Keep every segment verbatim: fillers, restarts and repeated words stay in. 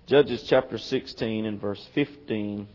Judges chapter sixteen and verse fifteen.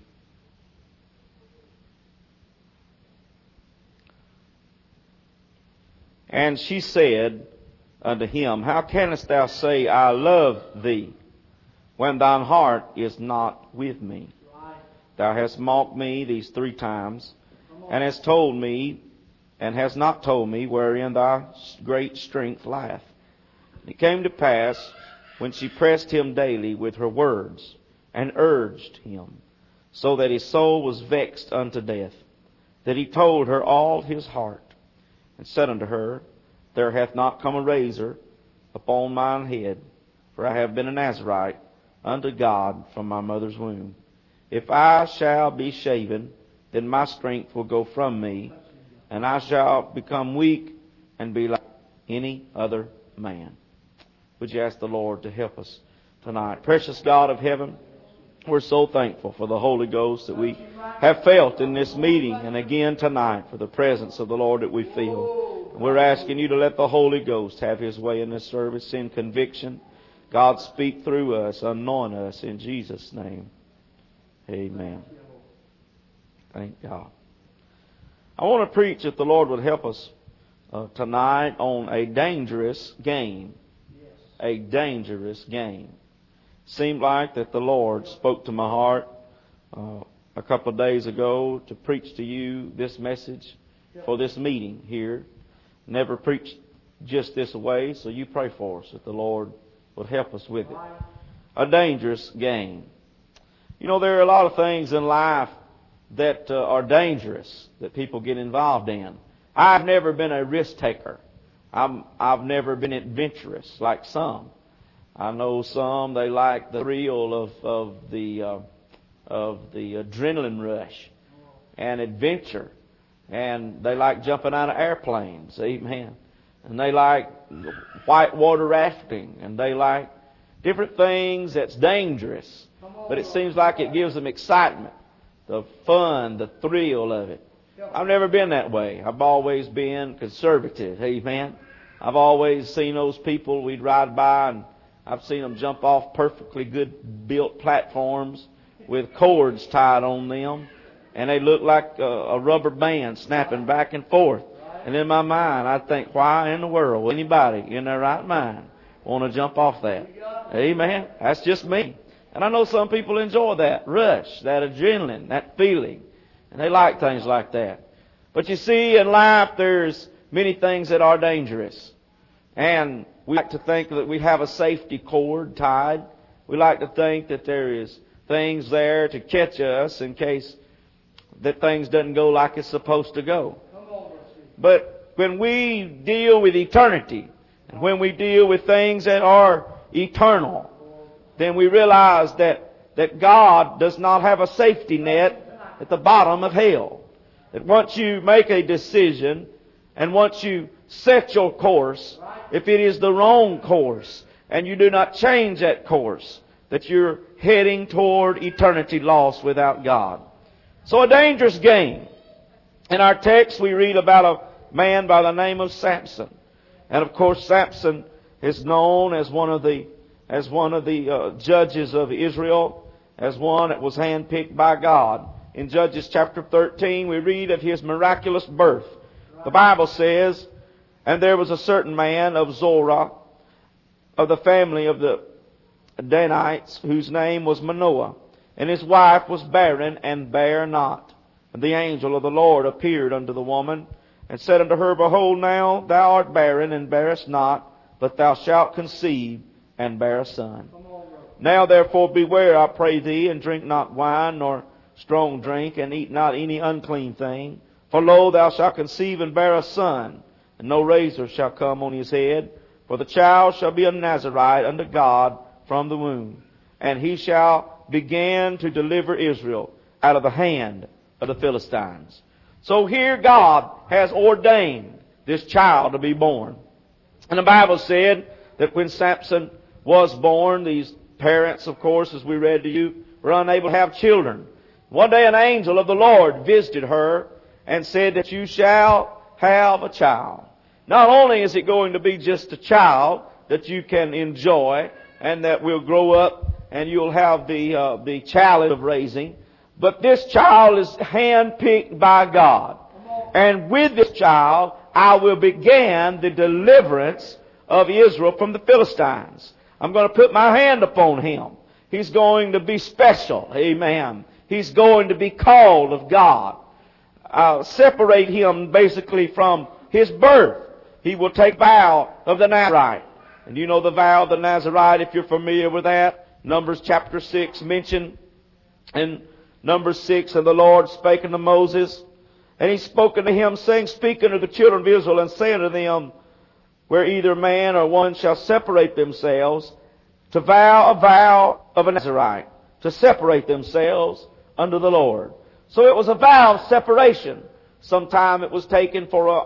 And she said unto him, How canst thou say, I love thee, when thine heart is not with me? Thou hast mocked me these three times, and hast told me, and hast not told me, wherein thy great strength lieth. It came to pass, when she pressed him daily with her words, and urged him, so that his soul was vexed unto death, that he told her all his heart, and said unto her, There hath not come a razor upon mine head, for I have been a Nazarite unto God from my mother's womb. If I shall be shaven, then my strength will go from me, and I shall become weak and be like any other man. Would you ask the Lord to help us tonight? Precious God of heaven, we're so thankful for the Holy Ghost that we have felt in this meeting, and again tonight for the presence of the Lord that we feel. We're asking you to let the Holy Ghost have His way in this service. Send conviction. God, speak through us. Anoint us in Jesus' name. Amen. Thank God. I want to preach, if the Lord would help us uh, tonight, on a dangerous game. A dangerous game. Seemed like that the Lord spoke to my heart uh, a couple of days ago to preach to you this message for this meeting here. Never preached just this way, so you pray for us that the Lord would help us with it. A dangerous game. You know, there are a lot of things in life that uh, are dangerous that people get involved in. I've never been a risk taker. I'm, I've never been adventurous like some. I know some, they like the thrill of, of the uh, of the adrenaline rush and adventure. And they like jumping out of airplanes. Amen. And they like whitewater rafting. And they like different things that's dangerous. But it seems like it gives them excitement, the fun, the thrill of it. I've never been that way. I've always been conservative. Amen. I've always seen those people we'd ride by, and I've seen them jump off perfectly good built platforms with cords tied on them, and they look like a, a rubber band snapping back and forth. And in my mind, I think, why in the world would anybody in their right mind want to jump off that? Amen. That's just me. And I know some people enjoy that rush, that adrenaline, that feeling. And they like things like that. But you see, in life, there's many things that are dangerous. And we like to think that we have a safety cord tied. We like to think that there is things there to catch us in case that things doesn't go like it's supposed to go. But when we deal with eternity, and when we deal with things that are eternal, then we realize that, that God does not have a safety net at the bottom of hell. That once you make a decision, and once you set your course, if it is the wrong course, and you do not change that course, that you're heading toward eternity lost without God. So a dangerous game. In our text we read about a man by the name of Samson. And of course Samson is known as one of the as one of the uh, judges of Israel, as one that was handpicked by God. In Judges chapter thirteen we read of his miraculous birth. The Bible says, And there was a certain man of Zorah, of the family of the Danites, whose name was Manoah. And his wife was barren, and bare not. And the angel of the Lord appeared unto the woman, and said unto her, Behold, now thou art barren, and bearest not, but thou shalt conceive, and bear a son. Now therefore beware, I pray thee, and drink not wine, nor strong drink, and eat not any unclean thing. For lo, thou shalt conceive, and bear a son, and no razor shall come on his head. For the child shall be a Nazarite unto God from the womb. And he shall begin to deliver Israel out of the hand of the Philistines. So here God has ordained this child to be born. And the Bible said that when Samson was born, these parents, of course, as we read to you, were unable to have children. One day an angel of the Lord visited her and said that you shall have a child. Not only is it going to be just a child that you can enjoy and that will grow up and you'll have the uh, the challenge of raising. But this child is handpicked by God. And with this child, I will begin the deliverance of Israel from the Philistines. I'm going to put my hand upon him. He's going to be special. Amen. He's going to be called of God. I'll separate him basically from his birth. He will take vow of the Nazarite. And you know the vow of the Nazarite, if you're familiar with that. Numbers chapter six mentioned in Numbers six, and the Lord spake unto Moses, and he spoke unto him, saying, Speak unto the children of Israel, and say unto them, where either man or woman shall separate themselves, to vow a vow of a Nazarite, to separate themselves unto the Lord. So it was a vow of separation. Sometime it was taken for a,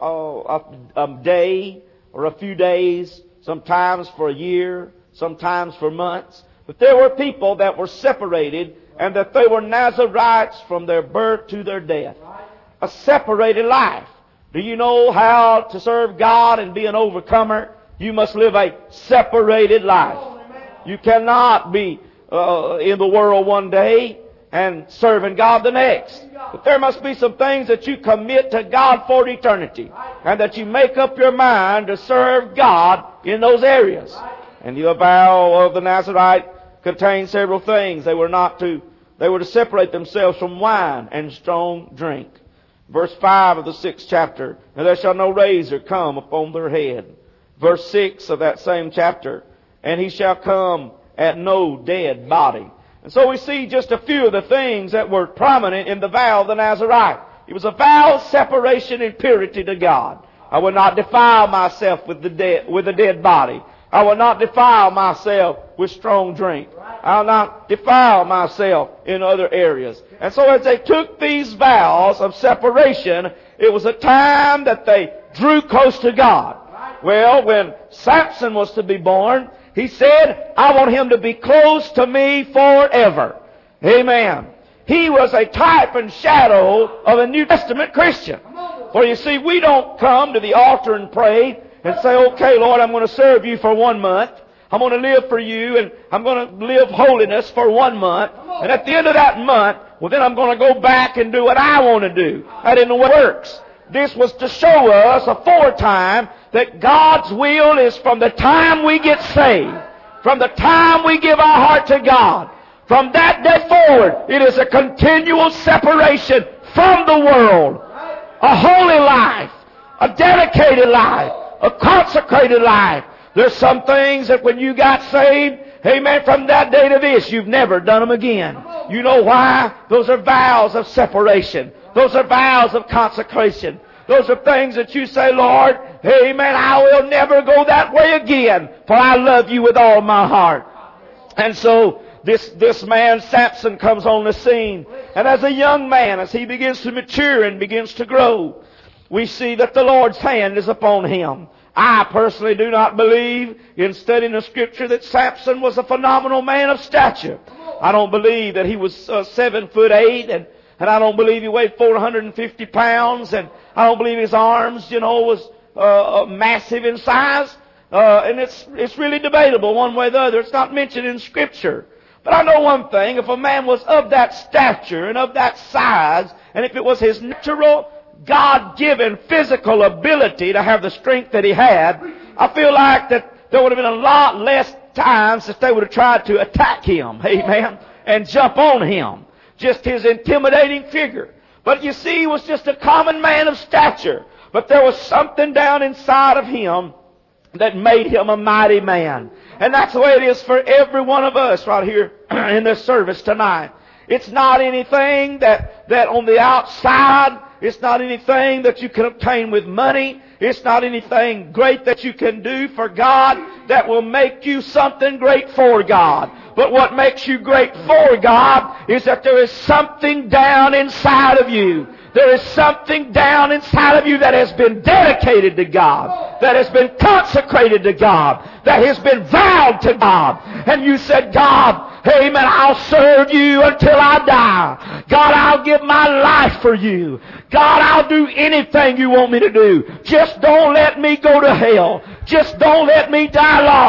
a, a day or a few days, sometimes for a year, sometimes for months. But there were people that were separated, and that they were Nazarites from their birth to their death. A separated life. Do you know how to serve God and be an overcomer? You must live a separated life. You cannot be uh, in the world one day and serving God the next. But there must be some things that you commit to God for eternity, and that you make up your mind to serve God in those areas. And the vow of the Nazarite contained several things. They were not to, they were to separate themselves from wine and strong drink. Verse five of the sixth chapter, and there shall no razor come upon their head. Verse six of that same chapter, and he shall come at no dead body. And so we see just a few of the things that were prominent in the vow of the Nazarite. It was a vow of separation and purity to God. I will not defile myself with the dead, with a dead body. I will not defile myself with strong drink. I will not defile myself in other areas. And so as they took these vows of separation, it was a time that they drew close to God. Well, when Samson was to be born, he said, I want him to be close to me forever. Amen. He was a type and shadow of a New Testament Christian. For you see, we don't come to the altar and pray and say, okay, Lord, I'm going to serve you for one month. I'm going to live for you, and I'm going to live holiness for one month. And at the end of that month, well, then I'm going to go back and do what I want to do. That isn't the way it works. This was to show us aforetime that God's will is from the time we get saved, from the time we give our heart to God, from that day forward, it is a continual separation from the world. A holy life, a dedicated life, a consecrated life. There's some things that when you got saved, amen, from that day to this, you've never done them again. You know why? Those are vows of separation. Those are vows of consecration. Those are things that you say, Lord, amen, I will never go that way again, for I love you with all my heart. And so, this, this man, Samson, comes on the scene. And as a young man, as he begins to mature and begins to grow, we see that the Lord's hand is upon him. I personally do not believe, in studying the Scripture, that Samson was a phenomenal man of stature. I don't believe that he was uh, seven foot eight, and, and I don't believe he weighed four hundred fifty pounds, and I don't believe his arms, you know, was uh, massive in size. Uh, and it's it's really debatable one way or the other. It's not mentioned in Scripture. But I know one thing, if a man was of that stature and of that size, and if it was his natural, God-given physical ability to have the strength that he had, I feel like that there would have been a lot less times that they would have tried to attack him, amen, and jump on him. Just his intimidating figure. But you see, he was just a common man of stature. But there was something down inside of him that made him a mighty man. And that's the way it is for every one of us right here in this service tonight. It's not anything that, that on the outside, it's not anything that you can obtain with money. It's not anything great that you can do for God that will make you something great for God. But what makes you great for God is that there is something down inside of you. There is something down inside of you that has been dedicated to God, that has been consecrated to God, that has been vowed to God. And you said, God, amen, I'll serve you until I die. God, I'll give my life for you. God, I'll do anything you want me to do. Just don't let me go to hell. Just don't let me die lost.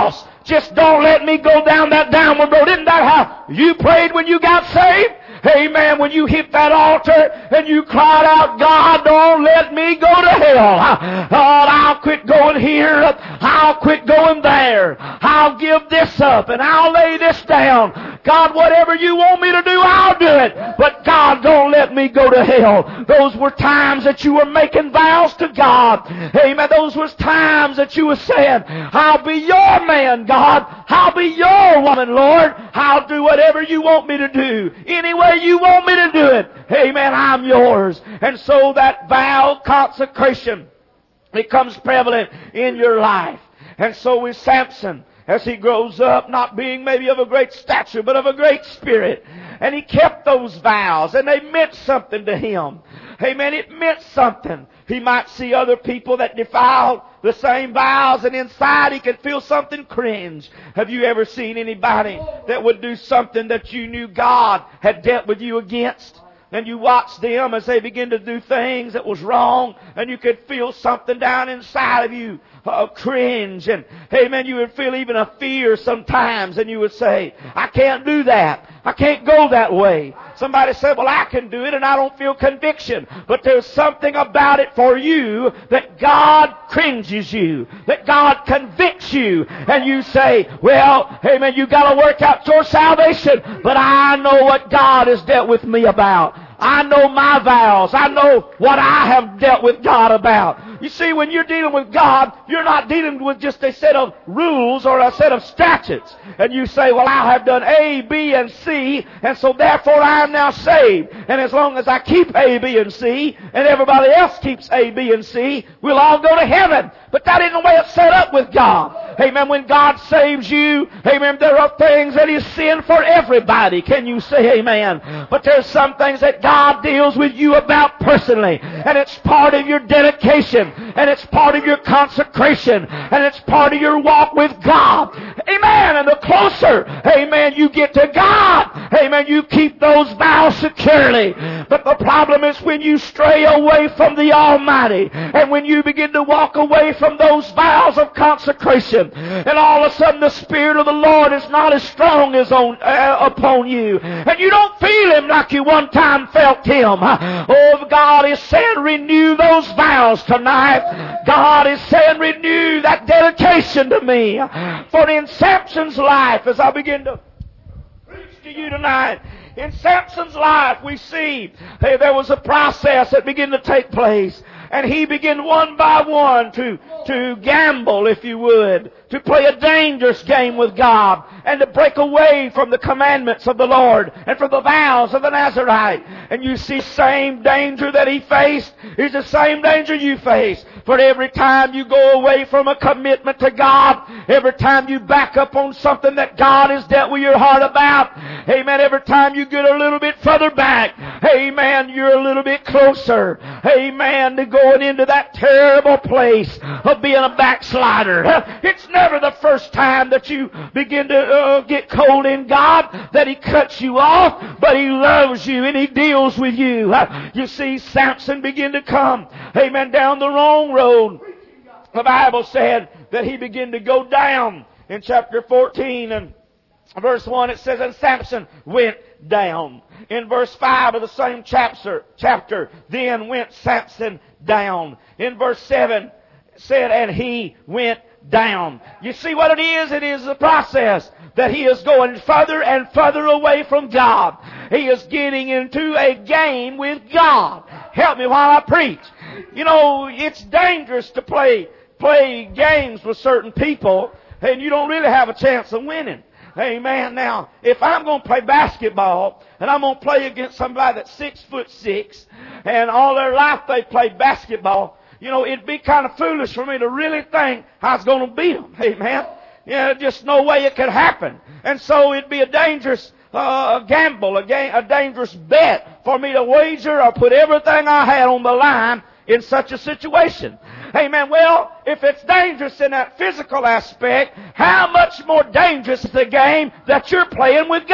Just don't let me go down that downward road. Isn't that how you prayed when you got saved? Amen. When you hit that altar and you cried out, God, don't let me go to hell. God, I'll quit going here. I'll quit going there. I'll give this up and I'll lay this down. God, whatever you want me to do, I'll do it. But God, don't let me go to hell. Those were times that you were making vows to God. Amen. Those were times that you were saying, I'll be your man, God. I'll be your woman, Lord. I'll do whatever you want me to do. Any way you want me to do it. Amen. I'm yours. And so that vow consecration becomes prevalent in your life. And so with Samson, as he grows up, not being maybe of a great stature, but of a great spirit. And he kept those vows, and they meant something to him. Amen. It meant something. He might see other people that defiled the same vows, and inside he could feel something cringe. Have you ever seen anybody that would do something that you knew God had dealt with you against? And you watched them as they begin to do things that was wrong, and you could feel something down inside of you, a cringe, and amen, you would feel even a fear sometimes, and you would say, I can't do that. I can't go that way. Somebody said, well, I can do it, and I don't feel conviction. But there's something about it for you that God cringes you, that God convicts you, and you say, well, amen, you got to work out your salvation, but I know what God has dealt with me about. I know my vows. I know what I have dealt with God about. You see, when you're dealing with God, you're not dealing with just a set of rules or a set of statutes. And you say, well, I have done A, B, and C, and so therefore I am now saved. And as long as I keep A, B, and C, and everybody else keeps A, B, and C, we'll all go to heaven. But that isn't the way it's set up with God. Amen. When God saves you, amen, there are things that is sin for everybody. Can you say amen? But there's some things that God deals with you about personally. And it's part of your dedication. And it's part of your consecration. And it's part of your walk with God. Amen. And the closer, amen, you get to God, amen, you keep those vows securely. But the problem is when you stray away from the Almighty, and when you begin to walk away from those vows of consecration, and all of a sudden the Spirit of the Lord is not as strong as on, uh, upon you, and you don't feel Him like you one time felt Him. Oh, God is saying, renew those vows tonight. God is saying, renew that dedication to me. For in Samson's life, as I begin to preach to you tonight, in Samson's life we see hey, there was a process that began to take place. And he began one by one to, to gamble, if you would, to play a dangerous game with God, and to break away from the commandments of the Lord and from the vows of the Nazarite. And you see, same danger that he faced is the same danger you face. For every time you go away from a commitment to God, every time you back up on something that God has dealt with your heart about, amen, every time you get a little bit further back, amen, you're a little bit closer, amen, to going into that terrible place of being a backslider. It's never the first time that you begin to uh, get cold in God that He cuts you off, but He loves you and He deals with you. Uh, you see, Samson began to come, amen, down the wrong road. The Bible said that he began to go down. In chapter fourteen and verse one, it says, and Samson went down. In verse five of the same chapter, chapter, then went Samson down. In verse seven, it said, and he went down. You see what it is? It is the process that he is going further and further away from God. He is getting into a game with God. Help me while I preach. You know, it's dangerous to play, play games with certain people, and you don't really have a chance of winning. Amen. Now, if I'm going to play basketball, and I'm going to play against somebody that's six foot six, and all their life they played basketball, you know, it'd be kind of foolish for me to really think I was going to beat them. Amen. Yeah, just no way it could happen. And so it'd be a dangerous uh, gamble, a, ga- a dangerous bet for me to wager or put everything I had on the line in such a situation. Amen. Well, if it's dangerous in that physical aspect, how much more dangerous is the game that you're playing with God?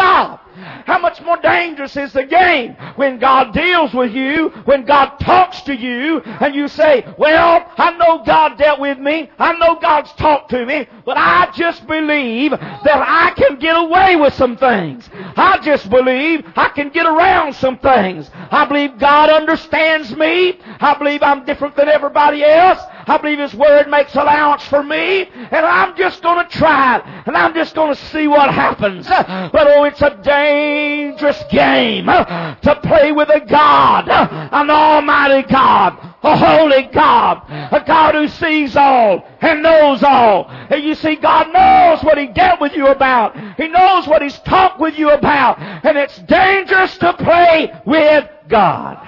How much more dangerous is the game when God deals with you, when God talks to you, and you say, well, I know God dealt with me, I know God's talked to me, but I just believe that I can get away with some things. I just believe I can get around some things. I believe God understands me. I believe I'm different than everybody else. I believe His Word makes allowance for me, and I'm just going to try it, and I'm just going to see what happens. But oh, it's a dangerous game to play with a God, an almighty God, a holy God, a God who sees all and knows all. And you see, God knows what He dealt with you about. He knows what He's talked with you about, and it's dangerous to play with God.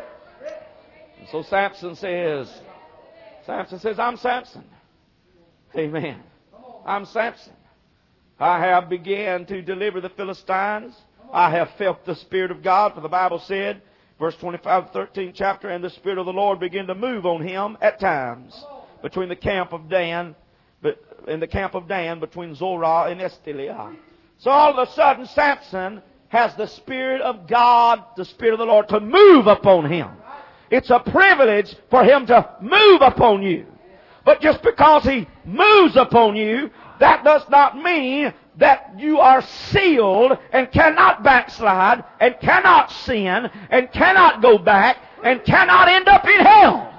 And so Samson says, Samson says, I'm Samson. Amen. I'm Samson. I have began to deliver the Philistines. I have felt the Spirit of God, for the Bible said, verse twenty-five, thirteenth chapter, and the Spirit of the Lord began to move on him at times between the camp of Dan, but in the camp of Dan between Zorah and Eshtaol. So all of a sudden, Samson has the Spirit of God, the Spirit of the Lord, to move upon him. It's a privilege for Him to move upon you. But just because He moves upon you, that does not mean that you are sealed and cannot backslide and cannot sin and cannot go back and cannot end up in hell.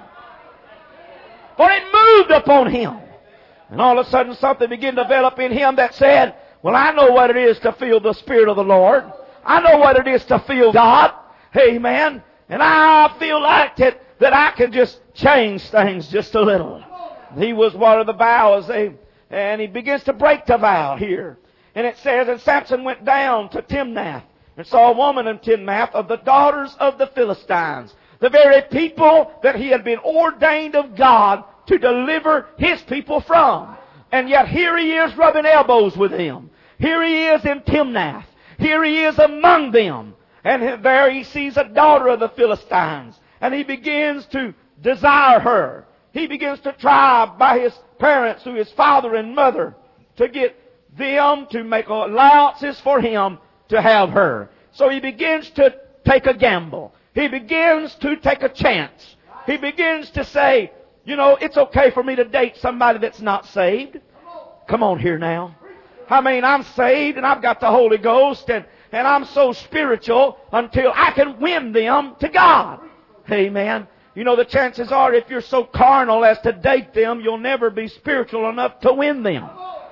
For it moved upon him. And all of a sudden something began to develop in him that said, well, I know what it is to feel the Spirit of the Lord. I know what it is to feel God. Amen. And I feel like that, that I can just change things just a little. He was one of the vows, they, and he begins to break the vow here. And it says, and Samson went down to Timnath and saw a woman in Timnath of the daughters of the Philistines, the very people that he had been ordained of God to deliver his people from. And yet here he is rubbing elbows with them. Here he is in Timnath. Here he is among them. And there he sees a daughter of the Philistines. And he begins to desire her. He begins to try by his parents, through his father and mother, to get them to make allowances for him to have her. So he begins to take a gamble. He begins to take a chance. He begins to say, you know, it's okay for me to date somebody that's not saved. Come on here now. I mean, I'm saved and I've got the Holy Ghost and And I'm so spiritual until I can win them to God. Amen. You know, the chances are if you're so carnal as to date them, you'll never be spiritual enough to win them.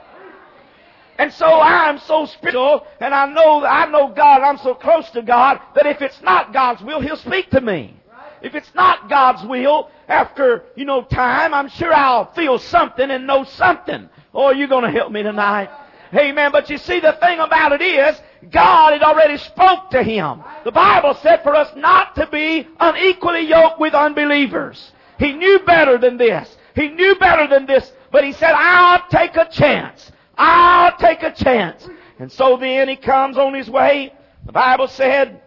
And so I'm so spiritual, and I know I know God, I'm so close to God, that if it's not God's will, He'll speak to me. If it's not God's will, after, you know, time, I'm sure I'll feel something and know something. Oh, you're going to help me tonight. Amen. But you see, the thing about it is, God had already spoke to him. The Bible said for us not to be unequally yoked with unbelievers. He knew better than this. He knew better than this. But he said, I'll take a chance. I'll take a chance. And so then he comes on his way. The Bible said,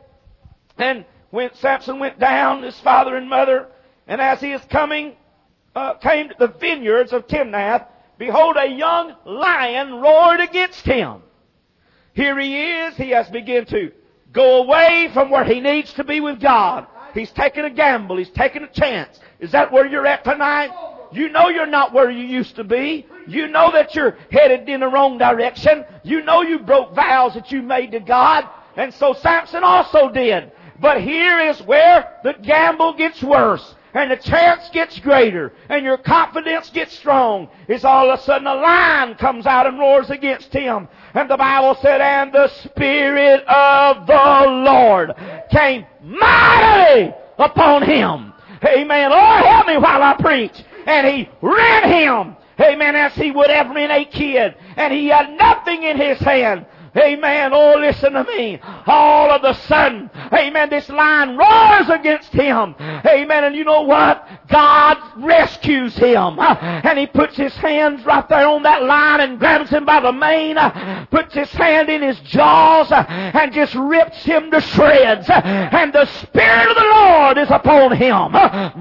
and when Samson went down, his father and mother, and as he is coming, uh, came to the vineyards of Timnath, behold, a young lion roared against him. Here he is. He has begun to go away from where he needs to be with God. He's taking a gamble. He's taking a chance. Is that where you're at tonight? You know you're not where you used to be. You know that you're headed in the wrong direction. You know you broke vows that you made to God. And so Samson also did. But here is where the gamble gets worse. And the chance gets greater. And your confidence gets strong. Is all of a sudden a lion comes out and roars against him. And the Bible said, and the Spirit of the Lord came mightily upon him. Amen. Lord, help me while I preach. And he ran him. Amen. As he would ever in a kid. And he had nothing in his hand. Amen. Oh, listen to me. All of a sudden, amen, this lion roars against him. Amen. And you know what? God rescues him. And he puts his hands right there on that lion and grabs him by the mane, puts his hand in his jaws, and just rips him to shreds. And the Spirit of the Lord is upon him.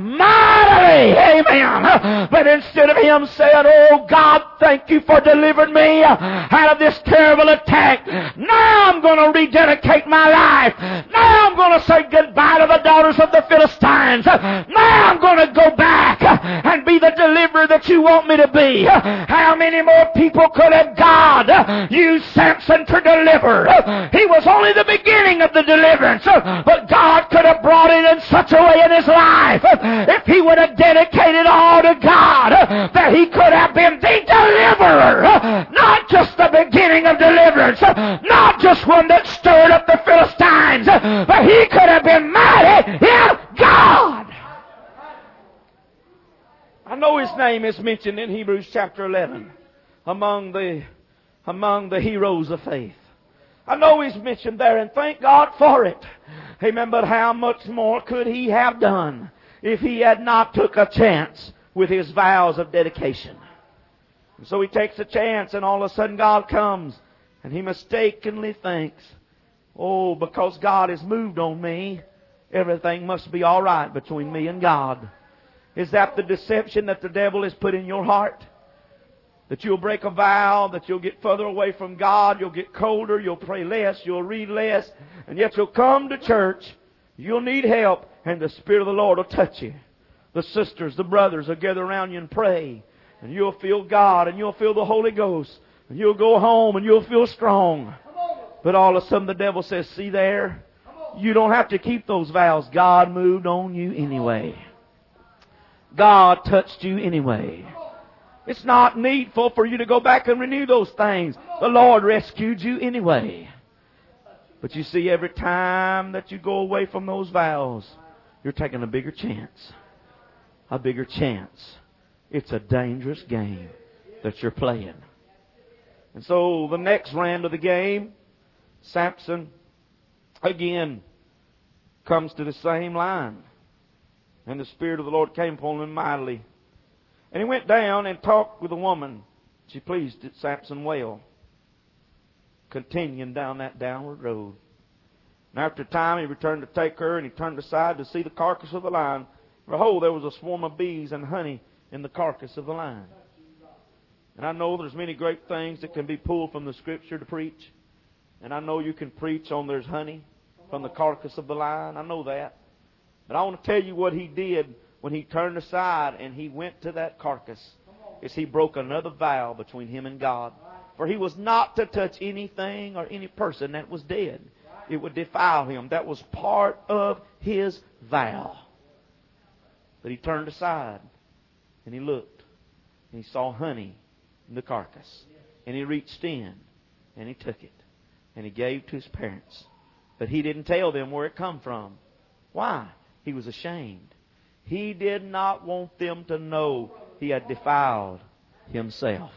Mightily. Amen. But instead of him saying, oh God, thank you for delivering me out of this terrible attack, now I'm going to rededicate my life. Now I'm going to say goodbye to the daughters of the Philistines. Now I'm going to go back and be the deliverer that you want me to be. How many more people could have God used Samson to deliver? He was only the beginning of the deliverance, but God could have brought it in such a way in his life, if he would have dedicated all to God, that he could have been the deliverer, not just the beginning of deliverance, not just one that stirred up the Philistines, but he could have been mighty in God. I know his name is mentioned in Hebrews chapter eleven among the among the heroes of faith. I know he's mentioned there, and thank God for it. Amen. But how much more could he have done if he had not took a chance with his vows of dedication? And so he takes a chance, and all of a sudden God comes, and he mistakenly thinks, oh, because God has moved on me, everything must be all right between me and God. Is that the deception that the devil has put in your heart? That you'll break a vow, that you'll get further away from God, you'll get colder, you'll pray less, you'll read less, and yet you'll come to church, you'll need help, and the Spirit of the Lord will touch you. The sisters, the brothers will gather around you and pray, and you'll feel God, and you'll feel the Holy Ghost, and you'll go home, and you'll feel strong. But all of a sudden the devil says, see there, you don't have to keep those vows. God moved on you anyway. God touched you anyway. It's not needful for you to go back and renew those things. The Lord rescued you anyway. But you see, every time that you go away from those vows, you're taking a bigger chance. A bigger chance. It's a dangerous game that you're playing. And so the next round of the game, Samson again comes to the same line. And the Spirit of the Lord came upon him mightily. And he went down and talked with a woman. She pleased Samson well, continuing down that downward road. And after a time he returned to take her, and he turned aside to see the carcass of the lion. Behold, there was a swarm of bees and honey in the carcass of the lion. And I know there's many great things that can be pulled from the Scripture to preach. And I know you can preach on there's honey from the carcass of the lion. I know that. But I want to tell you what he did when he turned aside and he went to that carcass. Is he broke another vow between him and God. For he was not to touch anything or any person that was dead. It would defile him. That was part of his vow. But he turned aside and he looked and he saw honey in the carcass. And he reached in and he took it and he gave to his parents. But he didn't tell them where it come from. Why? He was ashamed. He did not want them to know he had defiled himself.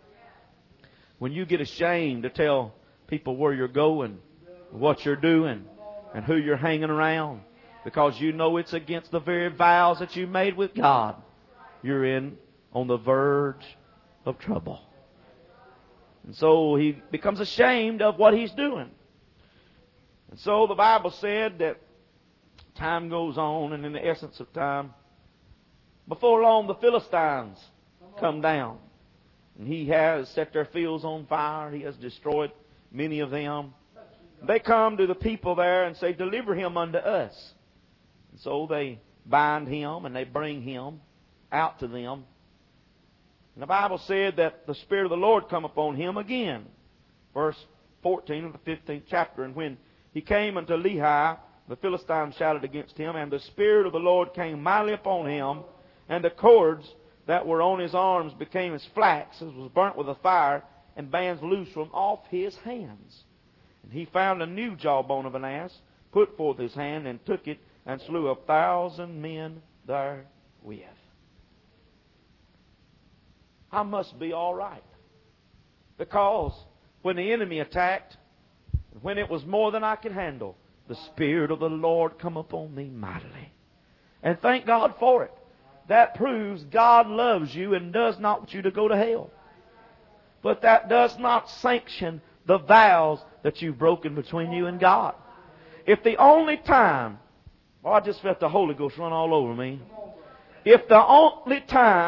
When you get ashamed to tell people where you're going, what you're doing, and who you're hanging around, because you know it's against the very vows that you made with God, you're in on the verge of trouble. And so he becomes ashamed of what he's doing. And so the Bible said that time goes on, and in the essence of time, before long the Philistines come down. And he has set their fields on fire. He has destroyed many of them. They come to the people there and say, deliver him unto us. And so they bind him and they bring him out to them. And the Bible said that the Spirit of the Lord come upon him again. Verse fourteen of the fifteenth chapter. And when he came unto Lehi, the Philistines shouted against him, and the Spirit of the Lord came mightily upon him, and the cords that were on his arms became as flax, as was burnt with a fire, and bands loosed from off his hands. And he found a new jawbone of an ass, put forth his hand, and took it, and slew a thousand men therewith. I must be all right. Because when the enemy attacked, when it was more than I could handle, the Spirit of the Lord come upon me mightily. And thank God for it. That proves God loves you and does not want you to go to hell. But that does not sanction the vows that you've broken between you and God. If the only time, well, I just felt the Holy Ghost run all over me. If the only time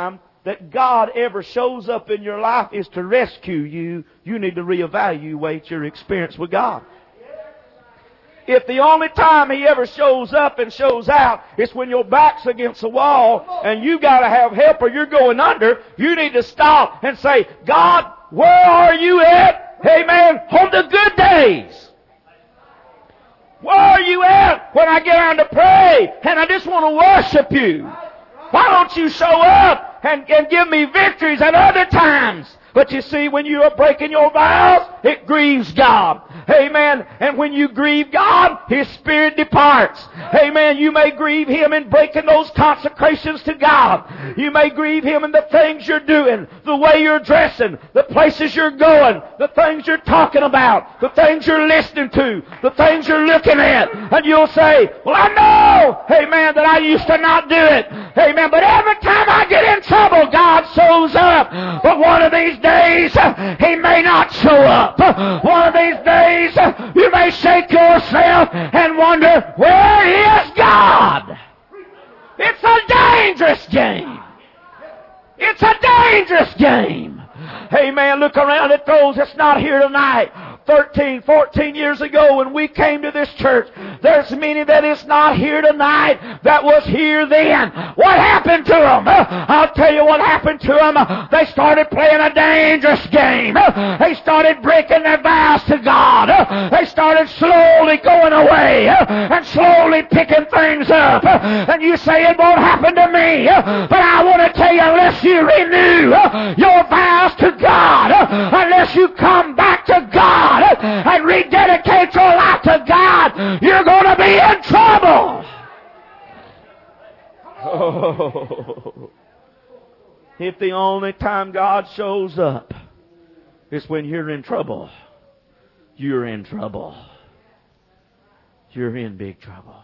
that God ever shows up in your life is to rescue you, you need to reevaluate your experience with God. If the only time He ever shows up and shows out is when your back's against the wall and you got to have help or you're going under, you need to stop and say, God, where are you at? Amen. On the good days. Where are you at when I get on to pray and I just want to worship you? Why don't you show up and, and give me victories at other times? But you see, when you are breaking your vows, it grieves God. Amen. And when you grieve God, His Spirit departs. Amen. You may grieve Him in breaking those consecrations to God. You may grieve Him in the things you're doing, the way you're dressing, the places you're going, the things you're talking about, the things you're listening to, the things you're looking at. And you'll say, well, I know, amen, that I used to not do it. Amen. But every time I get in trouble, God shows up. But one of these days, He may not show up. One of these days, you may shake yourself and wonder, where is God? It's a dangerous game. It's a dangerous game. Hey man, look around at those that's not here tonight. thirteen, fourteen years ago when we came to this church, there's many that is not here tonight that was here then. What happened to them? I'll tell you what happened to them. They started playing a dangerous game. They started breaking their vows to God. They started slowly going away and slowly picking things up. And you say it won't happen to me. But I want to tell you, unless you renew your vows to God, unless you come back to God and rededicate your life to God, you're going to be in trouble. Oh. If the only time God shows up is when you're in trouble, you're in trouble. You're in big trouble.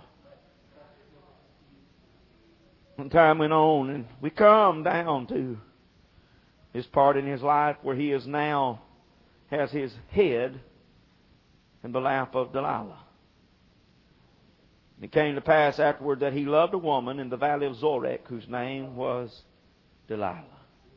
One time went on and we come down to his part in his life where he is now has his head in the lap of Delilah. It came to pass afterward that he loved a woman in the valley of Zorek whose name was Delilah.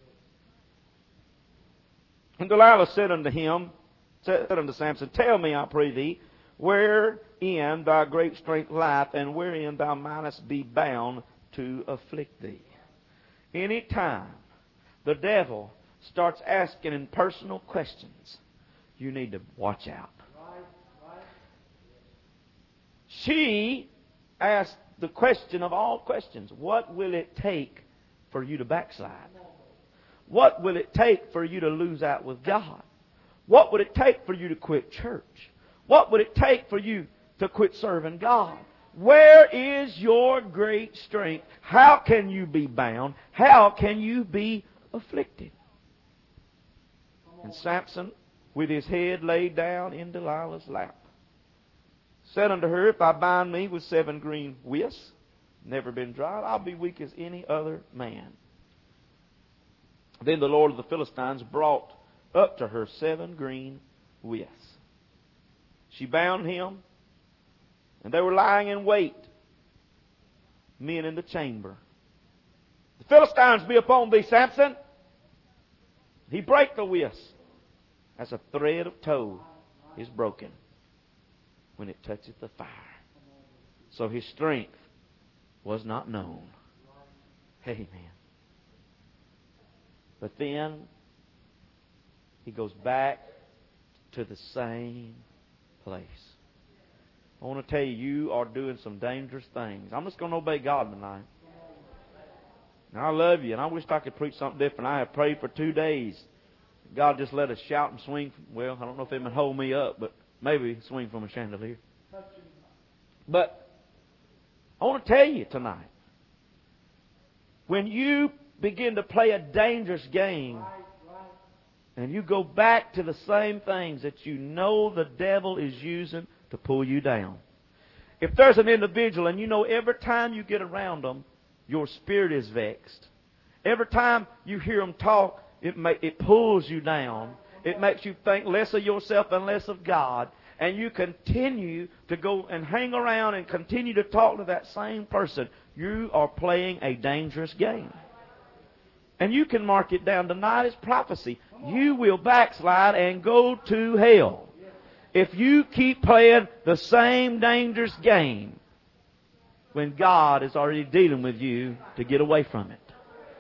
And Delilah said unto him, said unto Samson, Tell me, I pray thee, wherein thy great strength lieth, and wherein thou mightest be bound to afflict thee. Any time the devil starts asking in personal questions, you need to watch out. She asked the question of all questions. What will it take for you to backslide? What will it take for you to lose out with God? What would it take for you to quit church? What would it take for you to quit serving God? Where is your great strength? How can you be bound? How can you be afflicted? And Samson, with his head laid down in Delilah's lap, said unto her, If I bind me with seven green withs, never been dried, I'll be weak as any other man. Then the Lord of the Philistines brought up to her seven green withs. She bound him, and they were lying in wait, men in the chamber. The Philistines be upon thee, Samson. He brake the withs, as a thread of tow is broken when it toucheth the fire. So his strength was not known. Amen. But then he goes back to the same place. I want to tell you, you are doing some dangerous things. I'm just going to obey God tonight. And I love you, and I wish I could preach something different. I have prayed for two days. God just let us shout and swing. From, well, I don't know if it would hold me up, but maybe swing from a chandelier. But I want to tell you tonight, when you begin to play a dangerous game, and you go back to the same things that you know the devil is using to pull you down. If there's an individual and you know every time you get around them, your spirit is vexed. Every time you hear them talk, it may, it pulls you down. It makes you think less of yourself and less of God. And you continue to go and hang around and continue to talk to that same person. You are playing a dangerous game. And you can mark it down tonight as prophecy. You will backslide and go to hell if you keep playing the same dangerous game when God is already dealing with you to get away from it.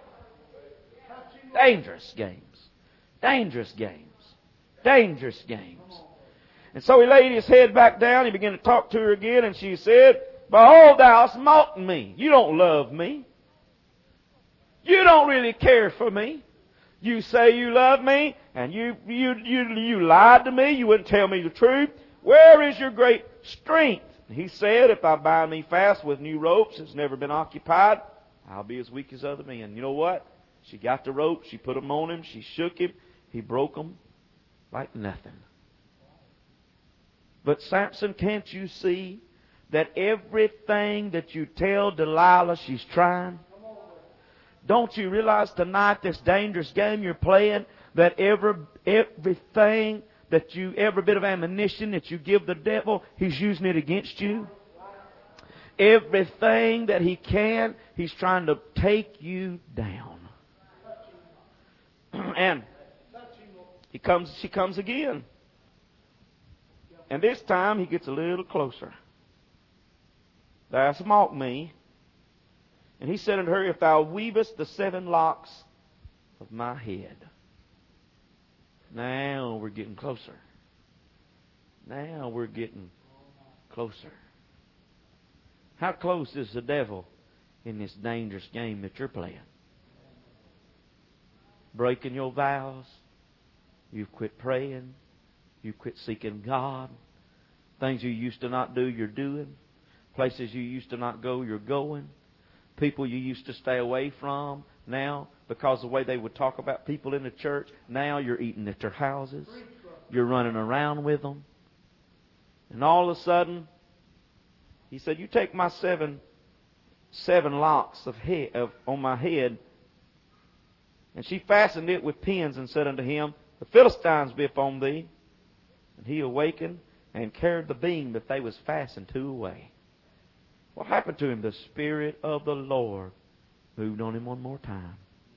Dangerous games. Dangerous games. Dangerous games. And so he laid his head back down. He began to talk to her again, and she said, Behold, thou hast mocked me. You don't love me. You don't really care for me. You say you love me, and you, you, you, you lied to me. You wouldn't tell me the truth. Where is your great strength? He said, If I bind me fast with new ropes that's never been occupied, I'll be as weak as other men. You know what? She got the ropes. She put them on him. She shook him. He broke them like nothing. But Samson, can't you see that everything that you tell Delilah she's trying? Don't you realize tonight this dangerous game you're playing, that every everything that you, every bit of ammunition that you give the devil, he's using it against you? Everything that he can, he's trying to take you down. And he comes, she comes again. And this time he gets a little closer. Thou hast mocked me. And he said unto her, If thou weavest the seven locks of my head. Now we're getting closer. Now we're getting closer. How close is the devil in this dangerous game that you're playing? Breaking your vows. You've quit praying. You've quit seeking God. Things you used to not do, you're doing. Places you used to not go, you're going. People you used to stay away from, now, because of the way they would talk about people in the church, now you're eating at their houses. You're running around with them. And all of a sudden, he said, You take my seven seven locks of hair of, on my head. And she fastened it with pins and said unto him, The Philistines be upon thee. And he awakened and carried the beam that they was fastened to away. What happened to him? The Spirit of the Lord moved on him one more time.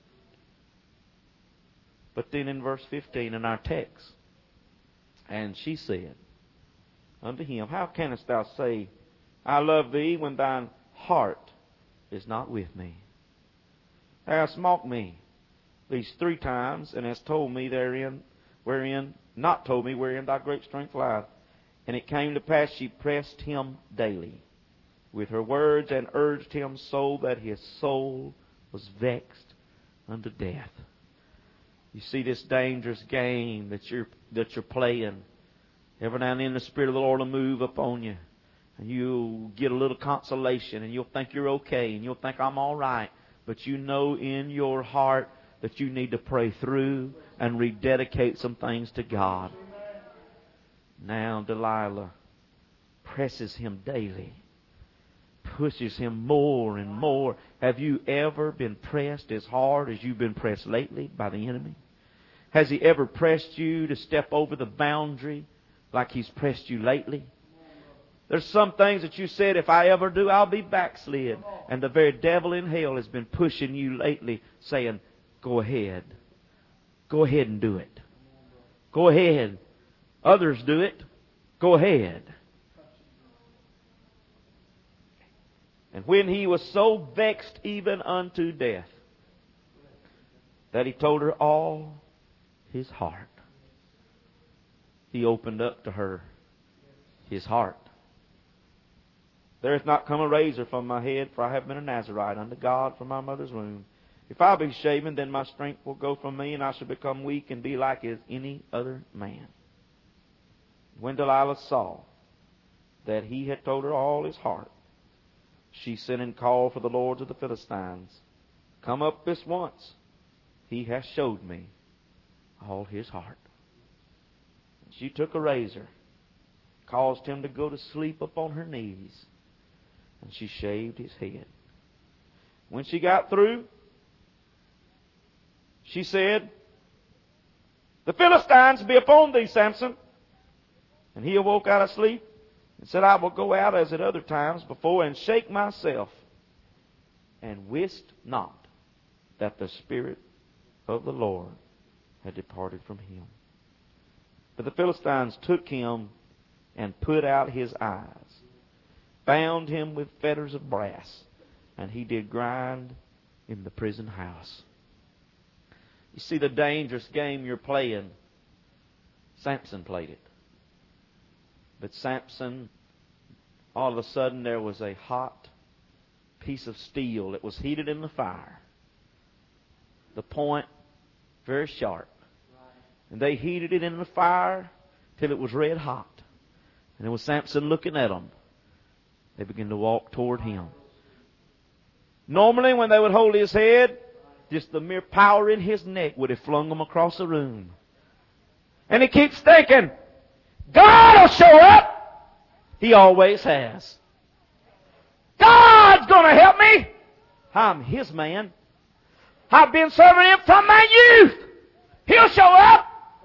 But then in verse fifteen in our text, and she said unto him, How canst thou say, I love thee, when thine heart is not with me? Thou hast mocked me these three times, and hast told me therein, wherein, not told me wherein thy great strength lieth. And it came to pass, she pressed him daily with her words, and urged him so that his soul was vexed unto death. You see this dangerous game that you're that you're playing. Every now and then the Spirit of the Lord will move upon you, and you'll get a little consolation, and you'll think you're okay, and you'll think I'm all right. But you know in your heart that you need to pray through and rededicate some things to God. Now Delilah presses him daily, pushes him more and more. Have you ever been pressed as hard as you've been pressed lately by the enemy? Has he ever pressed you to step over the boundary like he's pressed you lately? There's some things that you said, if I ever do, I'll be backslid. And the very devil in hell has been pushing you lately, saying, Go ahead. Go ahead and do it. Go ahead. Others do it. Go ahead. And when he was so vexed even unto death, that he told her all his heart, he opened up to her his heart. There hath not come a razor from my head, for I have been a Nazarite unto God from my mother's womb. If I be shaven, then my strength will go from me, and I shall become weak and be like as any other man. When Delilah saw that he had told her all his heart, she sent and called for the lords of the Philistines. Come up this once. He hath showed me all his heart. And she took a razor, caused him to go to sleep upon her knees, and she shaved his head. When she got through, she said, The Philistines be upon thee, Samson. And he awoke out of sleep and said, I will go out as at other times before and shake myself, and wist not that the Spirit of the Lord had departed from him. But the Philistines took him and put out his eyes, bound him with fetters of brass, and he did grind in the prison house. You see, the dangerous game you're playing, Samson played it. But Samson, all of a sudden there was a hot piece of steel that was heated in the fire. The point very sharp. And they heated it in the fire till it was red hot. And it was Samson looking at them. They began to walk toward him. Normally when they would hold his head, just the mere power in his neck would have flung him across the room. And he keeps thinking, God will show up. He always has. God's going to help me. I'm His man. I've been serving Him from my youth. He'll show up.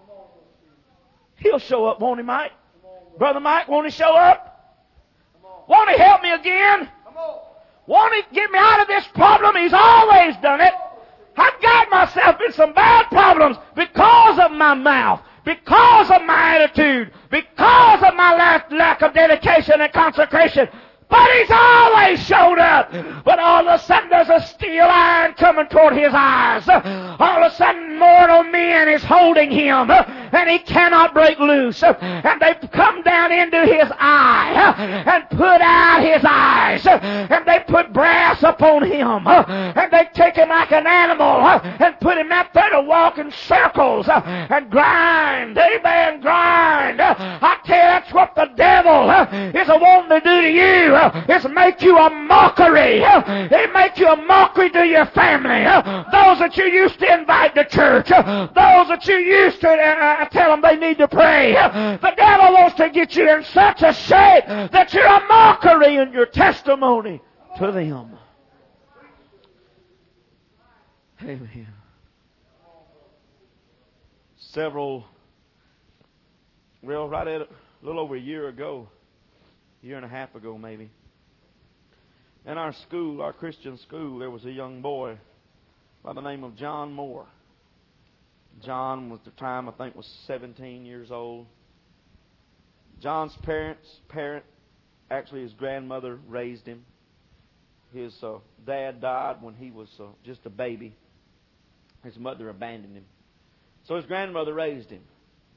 He'll show up, won't He, Mike? Brother Mike, won't He show up? Won't He help me again? Won't He get me out of this problem? He's always done it. I've got myself in some bad problems because of my mouth, because of my attitude, because of my lack, lack of dedication and consecration. But He's always showed up. But all of a sudden there's a steel iron coming toward his eyes. All of a sudden mortal man is holding him, and he cannot break loose. And they come down into his eye and put out his eyes. And they put brass upon him. And they take him like an animal and put him out there to walk in circles and grind. Amen, grind. I tell you, that's what the devil is wanting to do to you. It's make you a mockery. It make you a mockery to your family. Those that you used to invite to church. Those that you used to uh, tell them they need to pray. The devil wants to get you in such a shape that you're a mockery in your testimony to them. Amen. Several, well, right at a little over a year ago, year and a half ago maybe, in our school, our Christian school, there was a young boy by the name of John Moore. John was at the time, I think, was seventeen years old. John's parents, parent, actually his grandmother raised him. His uh, dad died when he was uh, just a baby. His mother abandoned him. So his grandmother raised him.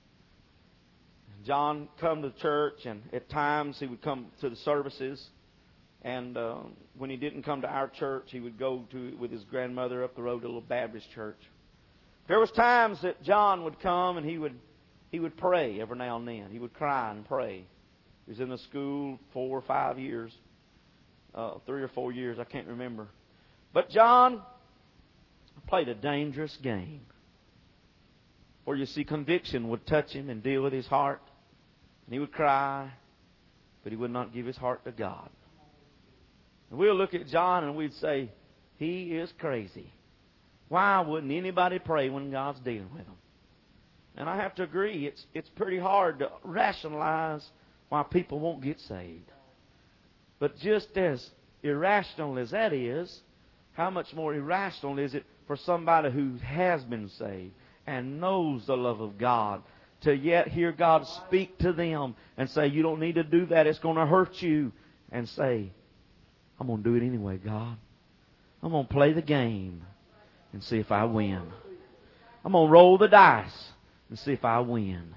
John come to church, and at times he would come to the services. And uh, when he didn't come to our church, he would go to with his grandmother up the road to a little Baptist church. There was times that John would come and he would he would pray every now and then. He would cry and pray. He was in the school four or five years, uh, three or four years, I can't remember. But John played a dangerous game, where you see conviction would touch him and deal with his heart. And he would cry, but he would not give his heart to God. And we'll look at John and we'd say, he is crazy. Why wouldn't anybody pray when God's dealing with them? And I have to agree, it's it's pretty hard to rationalize why people won't get saved. But just as irrational as that is, how much more irrational is it for somebody who has been saved and knows the love of God to yet hear God speak to them and say, you don't need to do that, it's going to hurt you. And say, I'm going to do it anyway, God. I'm going to play the game and see if I win. I'm going to roll the dice and see if I win.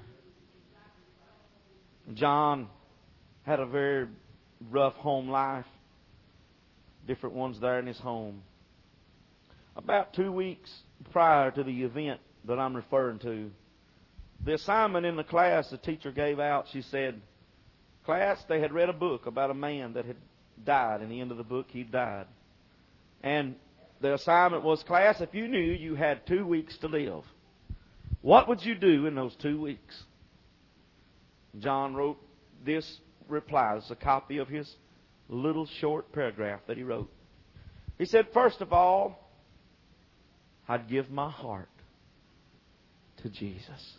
John had a very rough home life. Different ones there in his home. About two weeks prior to the event that I'm referring to, the assignment in the class the teacher gave out, she said, class, they had read a book about a man that had died. In the end of the book, he died. And the assignment was, class, if you knew you had two weeks to live, what would you do in those two weeks? John wrote this reply. It's a copy of his little short paragraph that he wrote. He said, first of all, I'd give my heart to Jesus.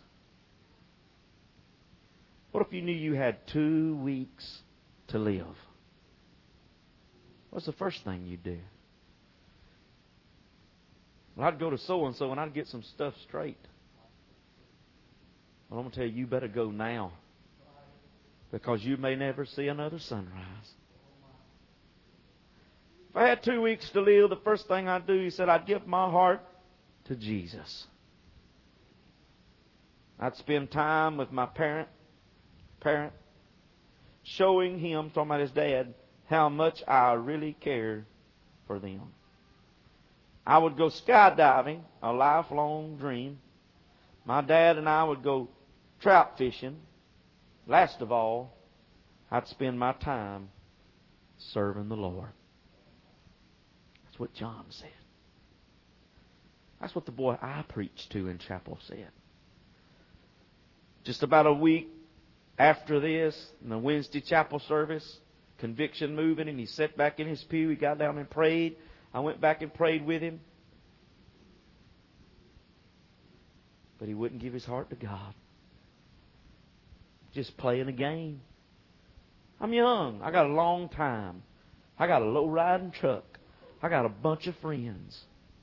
What if you knew you had two weeks to live? What's the first thing you'd do? Well, I'd go to so-and-so and I'd get some stuff straight. Well, I'm going to tell you, you better go now. Because you may never see another sunrise. If I had two weeks to live, the first thing I'd do, he said, I'd give my heart to Jesus. I'd spend time with my parent, parent, showing him, talking about his dad, how much I really cared for them. I would go skydiving, a lifelong dream. My dad and I would go trout fishing. Last of all, I'd spend my time serving the Lord. That's what John said. That's what the boy I preached to in chapel said. Just about a week after this, in the Wednesday chapel service, conviction moving, and he sat back in his pew. He got down and prayed. I went back and prayed with him. But he wouldn't give his heart to God. Just playing a game. I'm young. I got a long time. I got a low riding truck. I got a bunch of friends.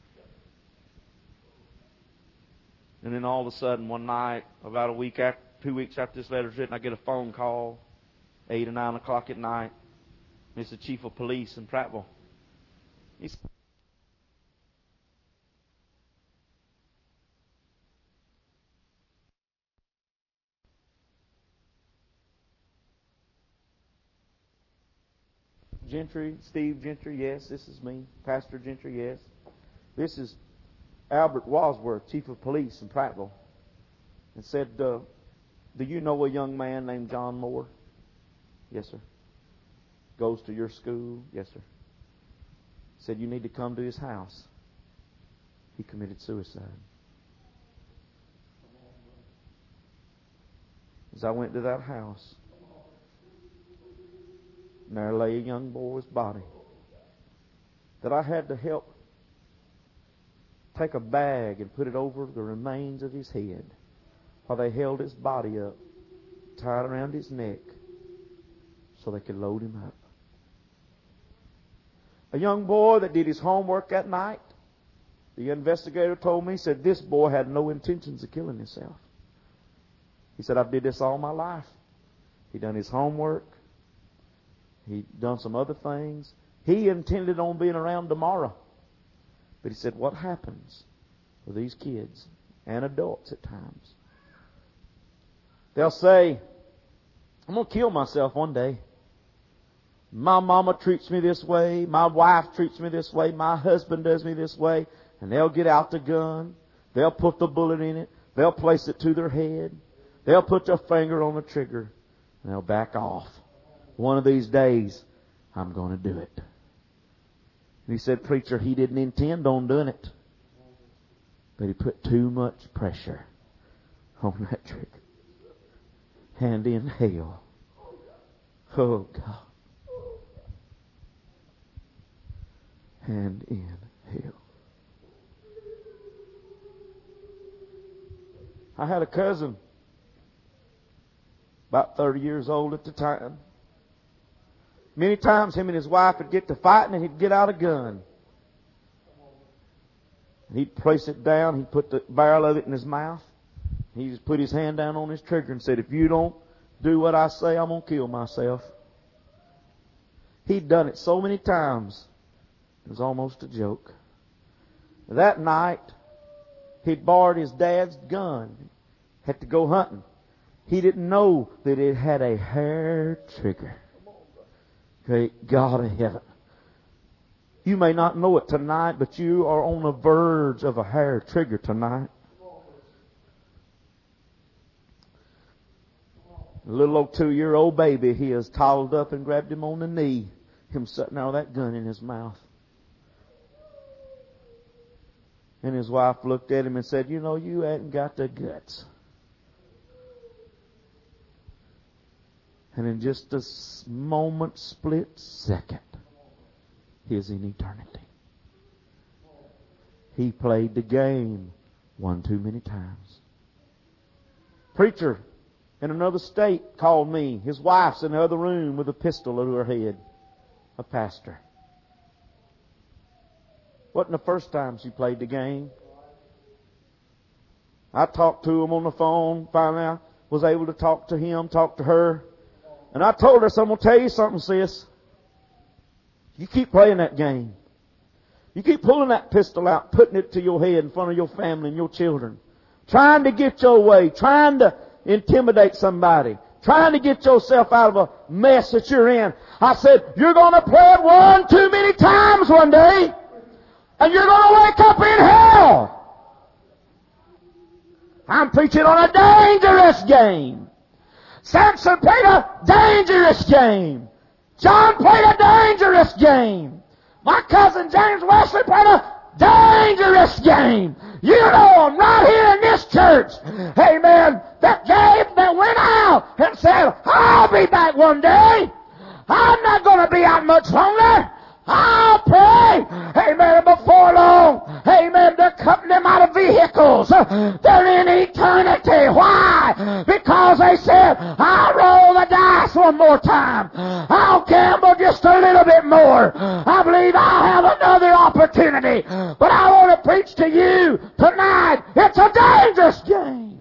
And then all of a sudden, one night, about a week after, two weeks after this letter's written, I get a phone call, eight or nine o'clock at night. It's the chief of police in Prattville. He's Gentry, Steve Gentry, yes, this is me. Pastor Gentry, yes. This is Albert Wadsworth, Chief of Police in Prattville. And said, uh, do you know a young man named John Moore? Yes, sir. Goes to your school? Yes, sir. Said, you need to come to his house. He committed suicide. As I went to that house, and there lay a young boy's body that I had to help take a bag and put it over the remains of his head while they held his body up, tied around his neck so they could load him up. A young boy that did his homework that night, the investigator told me, he said, this boy had no intentions of killing himself. He said, I've did this all my life. He done his homework. He done some other things. He intended on being around tomorrow. But he said, what happens with these kids and adults at times? They'll say, I'm going to kill myself one day. My mama treats me this way. My wife treats me this way. My husband does me this way. And they'll get out the gun. They'll put the bullet in it. They'll place it to their head. They'll put their finger on the trigger. And they'll back off. One of these days, I'm going to do it. And he said, preacher, he didn't intend on doing it. But he put too much pressure on that trigger. And in hell. Oh, God. And in hell. I had a cousin, about thirty years old at the time. Many times him and his wife would get to fighting and he'd get out a gun. And he'd place it down. He'd put the barrel of it in his mouth. He just put his hand down on his trigger and said, if you don't do what I say, I'm going to kill myself. He'd done it so many times. It was almost a joke. That night, he'd borrowed his dad's gun. Had to go hunting. He didn't know that it had a hair trigger. Great God of heaven. You may not know it tonight, but you are on the verge of a hair trigger tonight. A little old two-year-old baby, he has toddled up and grabbed him on the knee. Him sitting there with that gun in his mouth. And his wife looked at him and said, you know, you hadn't got the guts. And in just a moment, split second, he is in eternity. He played the game one too many times. Preacher in another state called me. His wife's in the other room with a pistol to her head. A pastor. Wasn't the first time she played the game. I talked to him on the phone. Finally, I was able to talk to him, talk to her. And I told her, so I'm going to tell you something, sis. You keep playing that game. You keep pulling that pistol out, putting it to your head in front of your family and your children. Trying to get your way. Trying to intimidate somebody. Trying to get yourself out of a mess that you're in. I said, you're going to play it one too many times one day. And you're going to wake up in hell. I'm preaching on a dangerous game. Samson played a dangerous game. John played a dangerous game. My cousin James Wesley played a dangerous game. You know him right here in this church. Amen. That gave, that went out and said, I'll be back one day. I'm not going to be out much longer. I'll pray. Amen. Before long, amen, they're cutting them out of vehicles. They're in eternity. Why? Because they said, I'll roll the dice one more time. I'll gamble just a little bit more. I believe I'll have another opportunity. But I want to preach to you tonight. It's a dangerous game.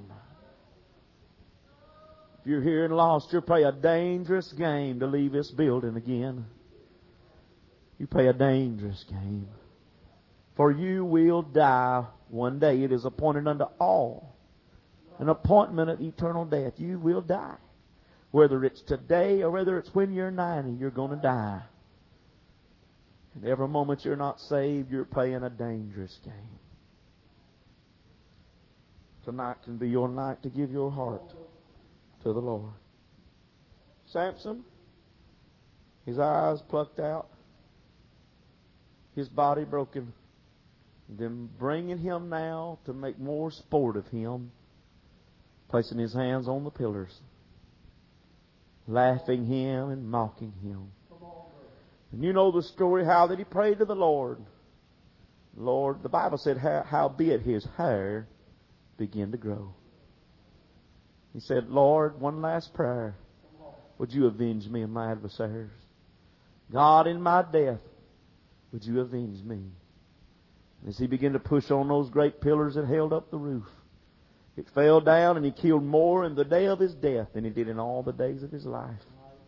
If you're here and lost, you'll play a dangerous game to leave this building again. You play a dangerous game. For you will die one day. It is appointed unto all an appointment of eternal death. You will die. Whether it's today or whether it's when you're ninety, you're going to die. And every moment you're not saved, you're playing a dangerous game. Tonight can be your night to give your heart to the Lord. Samson, his eyes plucked out, his body broken, them bringing him now to make more sport of him, placing his hands on the pillars, laughing him and mocking him. And you know the story how that he prayed to the Lord. Lord, the Bible said, howbeit his hair began to grow. He said, Lord, one last prayer. Would you avenge me of my adversaries? God, in my death, would you avenge me? And as he began to push on those great pillars that held up the roof, it fell down and he killed more in the day of his death than he did in all the days of his life.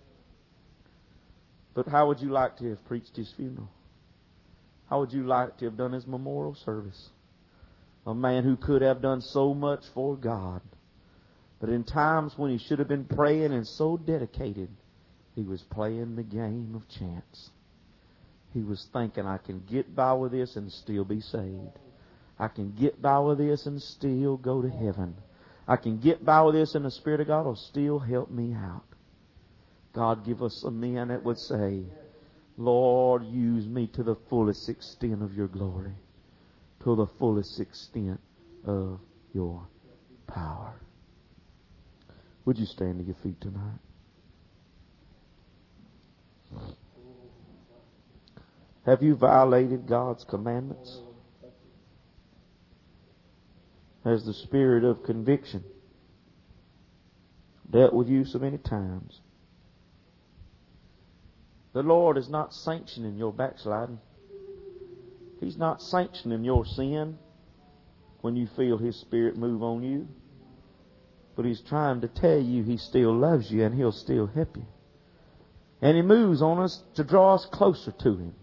But how would you like to have preached his funeral? How would you like to have done his memorial service? A man who could have done so much for God. But in times when he should have been praying and so dedicated, he was playing the game of chance. He was thinking, I can get by with this and still be saved. I can get by with this and still go to heaven. I can get by with this and the Spirit of God will still help me out. God, give us some men that would say, Lord, use me to the fullest extent of your glory, to the fullest extent of your power. Would you stand to your feet tonight? Have you violated God's commandments? Has the spirit of conviction dealt with you so many times? The Lord is not sanctioning your backsliding. He's not sanctioning your sin when you feel His Spirit move on you. But He's trying to tell you He still loves you and He'll still help you. And He moves on us to draw us closer to Him,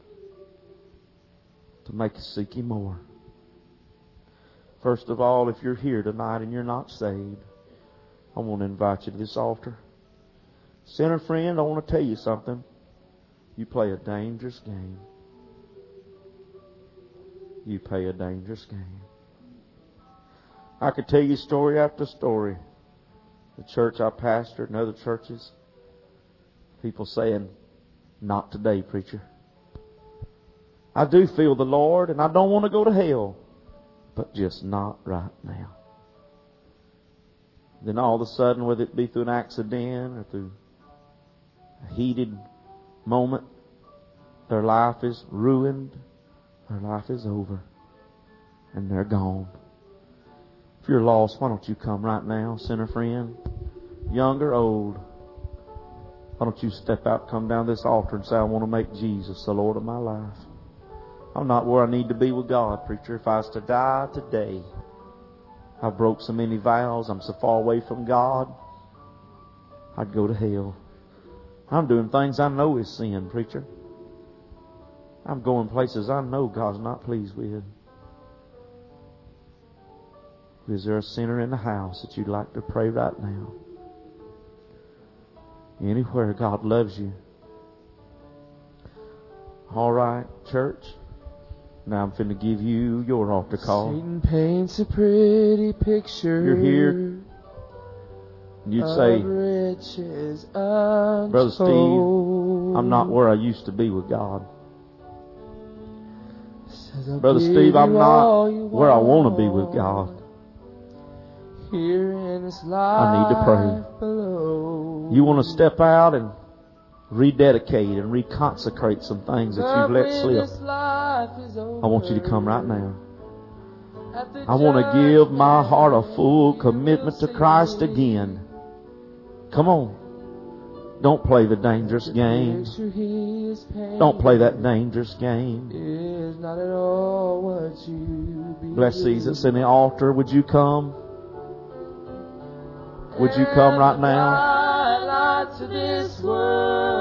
to make us seek Him more. First of all, if you're here tonight and you're not saved, I want to invite you to this altar. Sinner friend, I want to tell you something. You play a dangerous game. You play a dangerous game. I could tell you story after story. The church I pastored and other churches, people saying, not today, preacher. I do feel the Lord and I don't want to go to hell, but just not right now. Then all of a sudden, whether it be through an accident or through a heated moment, their life is ruined, their life is over, and they're gone. If you're lost, why don't you come right now, sinner friend, young or old? Why don't you step out, come down this altar and say, I want to make Jesus the Lord of my life. I'm not where I need to be with God, preacher. If I was to die today, I've broke so many vows. I'm so far away from God. I'd go to hell. I'm doing things I know is sin, preacher. I'm going places I know God's not pleased with. Is there a sinner in the house that you'd like to pray right now? Anywhere God loves you. All right, church. Now I'm finna give you your altar call. Satan paints a pretty picture. You're here. And you'd say, Brother Steve, I'm not where I used to be with God. Brother Steve, I'm not where I want to be with God. Here in this life I need to pray. Below. You want to step out and rededicate and reconsecrate some things that you've let slip. I want you to come right now. I want to give my heart a full commitment to Christ again. Come on. Don't play the dangerous game. Don't play that dangerous game. Bless these that's in the altar. Would you come? Would you come right now?